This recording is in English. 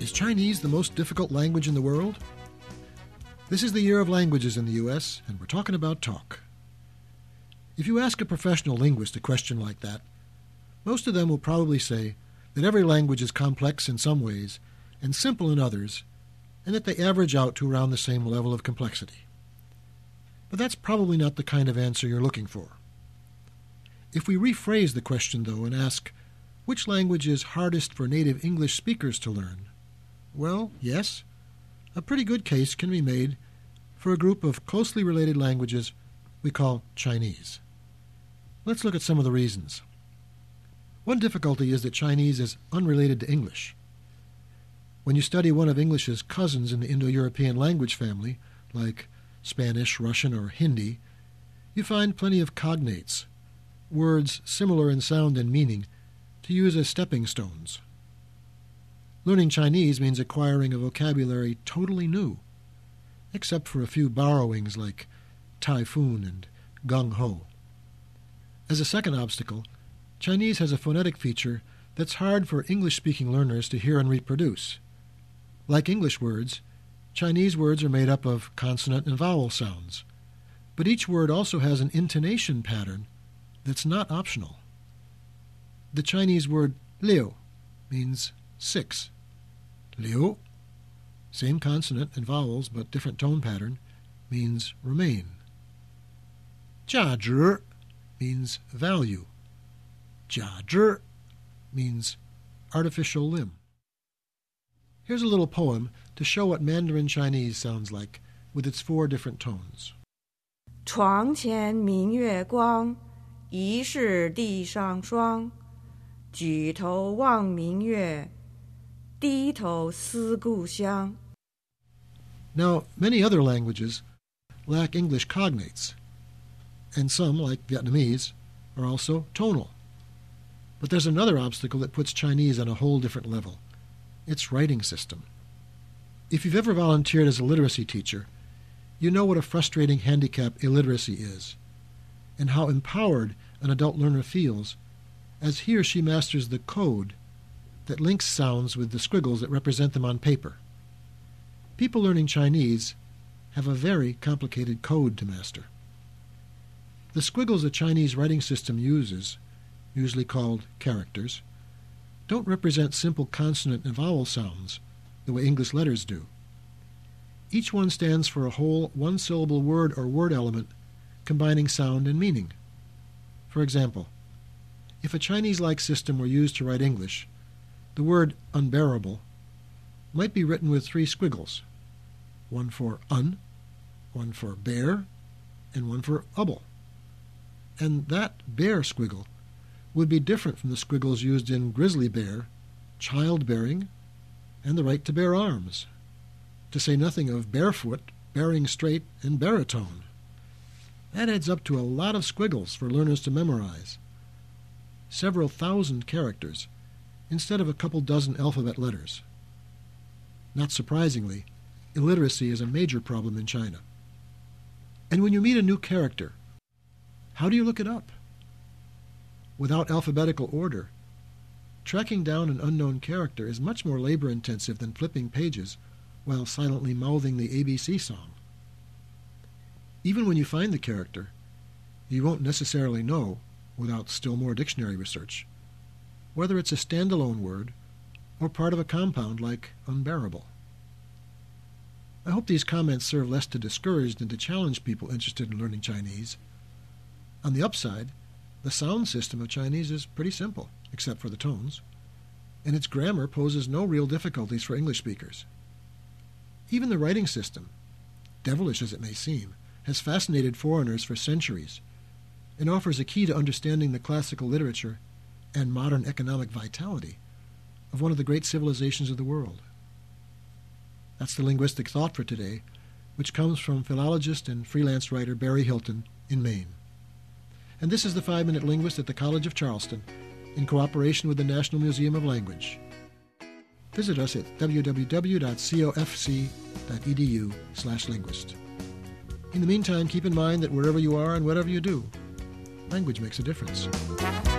Is Chinese the most difficult language in the world? This is the Year of Languages in the U.S., and we're talking about talk. If you ask a professional linguist a question like that, most of them will probably say that every language is complex in some ways and simple in others, and that they average out to around the same level of complexity. But that's probably not the kind of answer you're looking for. If we rephrase the question, though, and ask, which language is hardest for native English speakers to learn? Well, yes, a pretty good case can be made for a group of closely related languages we call Chinese. Let's look at some of the reasons. One difficulty is that Chinese is unrelated to English. When you study one of English's cousins in the Indo-European language family, like Spanish, Russian, or Hindi, you find plenty of cognates, words similar in sound and meaning, to use as stepping stones. Learning Chinese means acquiring a vocabulary totally new, except for a few borrowings like typhoon and gung-ho. As a second obstacle, Chinese has a phonetic feature that's hard for English-speaking learners to hear and reproduce. Like English words, Chinese words are made up of consonant and vowel sounds, but each word also has an intonation pattern that's not optional. The Chinese word liu means 6. Liu, same consonant and vowels but different tone pattern, means remain. 价值 means value. 价值 means artificial limb. Here's a little poem to show what Mandarin Chinese sounds like with its 4 different tones. 床前明月光，疑是地上霜。举头望明月，低头思故乡。 Now, many other languages lack English cognates, and some, like Vietnamese, are also tonal. But there's another obstacle that puts Chinese on a whole different level. Its writing system. If you've ever volunteered as a literacy teacher, you know what a frustrating handicap illiteracy is, and how empowered an adult learner feels as he or she masters the code that links sounds with the squiggles that represent them on paper. People learning Chinese have a very complicated code to master. The squiggles the Chinese writing system uses, usually called characters, don't represent simple consonant and vowel sounds the way English letters do. Each one stands for a whole one-syllable word or word element combining sound and meaning. For example, if a Chinese-like system were used to write English, the word unbearable might be written with 3 squiggles, one for un, one for bear, and one for able. And that bear squiggle would be different from the squiggles used in grizzly bear, childbearing, and the right to bear arms, to say nothing of barefoot, bearing straight, and baritone. That adds up to a lot of squiggles for learners to memorize. Several thousand characters, instead of a couple dozen alphabet letters. Not surprisingly, illiteracy is a major problem in China. And when you meet a new character, how do you look it up? Without alphabetical order, tracking down an unknown character is much more labor-intensive than flipping pages while silently mouthing the ABC song. Even when you find the character, you won't necessarily know, without still more dictionary research, whether it's a standalone word or part of a compound like unbearable. I hope these comments serve less to discourage than to challenge people interested in learning Chinese. On the upside, the sound system of Chinese is pretty simple, except for the tones, and its grammar poses no real difficulties for English speakers. Even the writing system, devilish as it may seem, has fascinated foreigners for centuries and offers a key to understanding the classical literature and modern economic vitality of one of the great civilizations of the world. That's the linguistic thought for today, which comes from philologist and freelance writer Barry Hilton in Maine. And this is the 5-Minute Linguist at the College of Charleston, in cooperation with the National Museum of Language. Visit us at www.cofc.edu/linguist. In the meantime, keep in mind that wherever you are and whatever you do, language makes a difference.